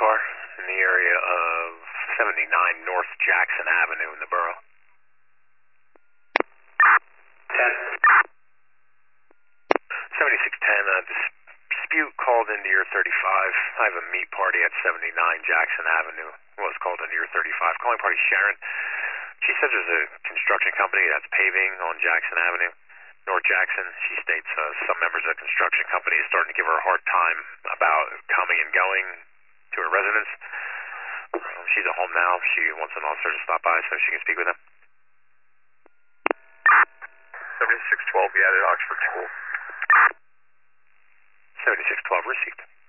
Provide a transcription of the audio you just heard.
car in the area of 79 North Jackson Avenue in the borough. 7610, dispute called into your 35. I have a meat party at 79 Jackson Avenue. Was called into your 35. Calling party Sharon. She says there's a construction company that's paving on Jackson Avenue, North Jackson. She states some members of the construction company is starting to give her a hard time about coming and going to her residence. She's at home now. She wants an officer to stop by so she can speak with him. 7612, be at Oxford School. 7612 received.